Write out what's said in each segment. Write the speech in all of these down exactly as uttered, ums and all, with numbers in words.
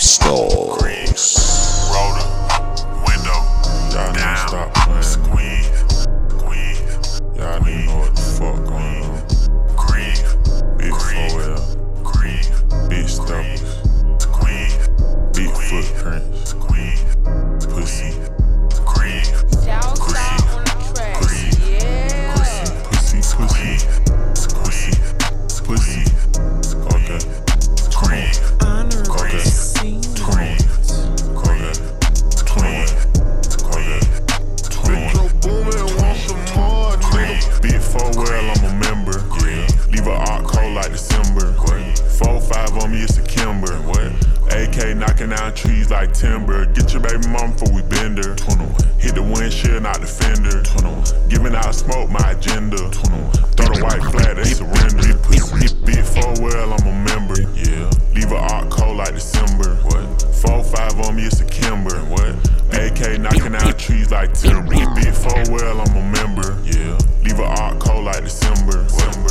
Stars. Roll the window Y'all down. need to stop playing. Squeeze, squeeze, Y'all need to know what the fuck going on. grieve, Big grieve, four L, grieve, big steppers, squeeze, big squeeze, footprints, squeeze, pussy, grieve, South side on the track. Yeah. pussy, pussy, pussy, squeeze, pussy. Okay, grieve, okay, grieve, okay, grieve, okay. Big four well, I'm a member. Yeah. Leave a art cold like December. Four five on me, it's a Kimber. A K knocking down trees like timber. Get your baby mama before we bend her. Hit the windshield, not the fender. Giving out smoke, my agenda. Throw the white flag, they surrender. Big four well, I'm a member. Yeah. Leave a art cold like December. Four five on me, it's a Kimber. A K knocking down trees like timber. Big four well, I'm a member. Yeah. Leave a art cold like December.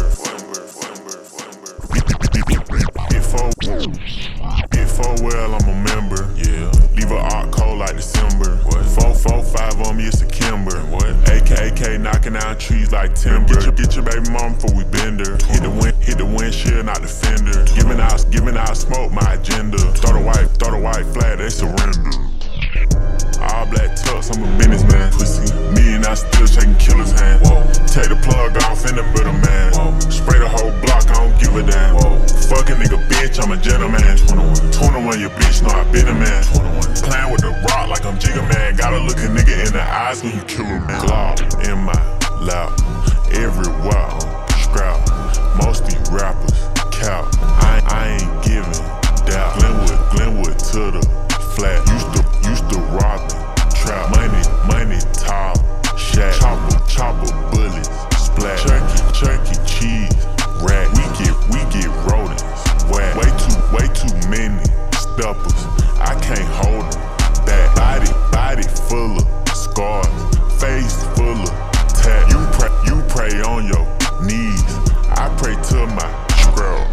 Big four, big four well, I'm a member. Yeah. Leave a art cold like December. Four four five on me, it's a Kimber. A K A K knocking down trees like timber. Get your, get your baby mama before we bend her. Hit the wind, hit the windshield, not the fender. Giving out, giving out smoke, my agenda. Throw the white, throw the white flag, they surrender. All black tux, I'm a businessman. Pussy, me and I still shaking killer's hand. Whoa. Take the plug off in the middle, man. Whoa. Spray the whole block, I don't give a damn. Whoa. Fuck a nigga, bitch, I'm a gentleman. twenty-one, your bitch, know I been a man. Playing with the rock like I'm Jigga Man. Gotta look a nigga in the eyes when you kill him. Glock in my lap, everywhere I'm scrap. Most these rappers cap. I, I ain't giving doubt. Glenwood, Glenwood to the flat. Used to, used to rob it, trap. Money, money, tall, shack. Chopper, chopper, bullets, splat. Turkey, turkey, cheese, rat. We get, we get rodents, whack. Way too, way too many steppers. I can't hold them back. Body, body full of scars. Face full of tat. You pray, you pray on your knees. I pray to my scroll.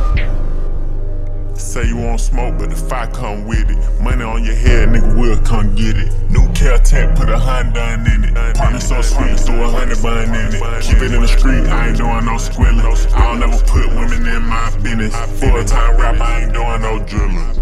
Say you want smoke, but the fire come with it. Money on your head, nigga will come get it. New Caltech, put a Honda in it. Partner so sweet, throw a hundred bun in it. Keep it in the street, I ain't doing no squilling. I don't never put women in my business. Full time rap, I ain't doing no drilling.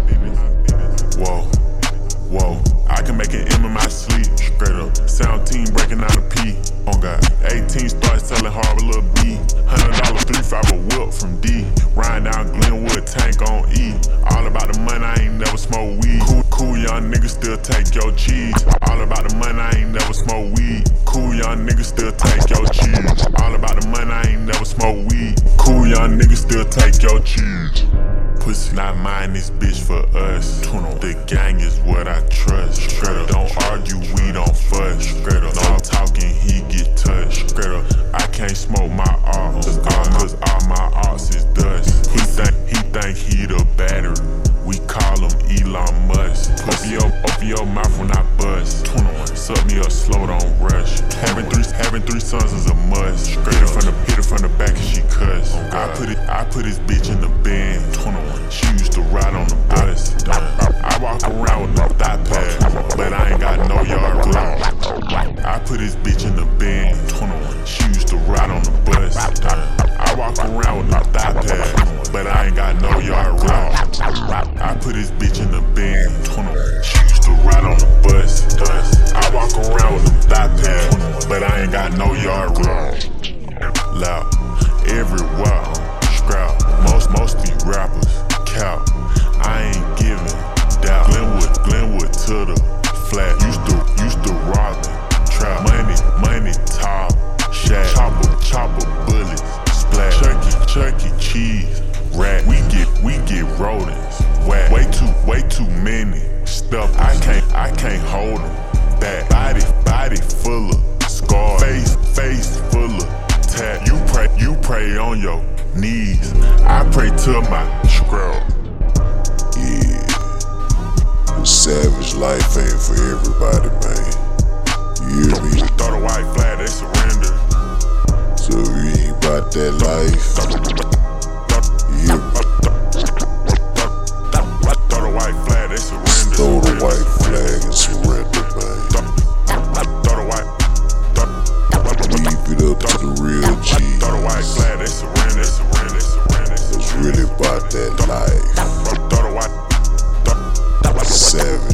Whoa, whoa, I can make an M in my sleep. Straight up, seventeen breaking out a P. Oh God, eighteen starts selling hard with Lil B. Hundred dollar three five a whip from D. Riding down Glenwood, tank on E. All about the money, I ain't never smoke weed. Cool, cool young niggas still take your cheese. All about the money, I ain't never smoke weed. Cool young niggas still take your cheese. All about the money, I ain't never smoke weed. Cool young niggas still take your cheese. Pussy not mine, this bitch for us. The gang is what I trust. Straight up, don't argue, we don't fuss. Straight up, no talking, he get touched. Straight up, I can't smoke my art, cause all, cause all my arts is dust. He think he think he the battery. We call him Elon Musk. Open your, open your mouth when I bust. Suck me up slow, don't rush. Having three, having three sons is a must. Hit it from the, hit it from the back and she cuss. I put it, I put this bitch in the bin. She used to ride on the bus. I, I, I walk around with no thigh pad, but I ain't got no yard route. I put this bitch in the bin. She used to ride on the bus. I walk around with no thigh pad, but I ain't got no yard route. I put this bitch in the bin. She used to ride on the bus. I walk around with no thigh pad, but I ain't got no yard route. Loud, everywhere, scrap. Most, most these rappers cap. I ain't giving doubt. Glenwood, Glenwood to the flat. Used to, used to rob it, trap. Money, money, tall, shack. Chopper, chopper, bullets, splat. Turkey, turkey, cheese, rat. We get, we get rodents, whack. Way too, way too many stuff. I can't, I can't hold them back. Body, body full of scars. Face, face full of tat. You pray, you pray on your knees. I pray to my scroll. Yeah, the savage life ain't for everybody, man. You hear me? Throw the white flag, they surrender. So if you ain't about that life, you hear me? Throw the white flag, they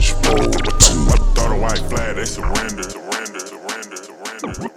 Stage four, two. Throw the white flag, they surrender. Surrender, surrender, surrender.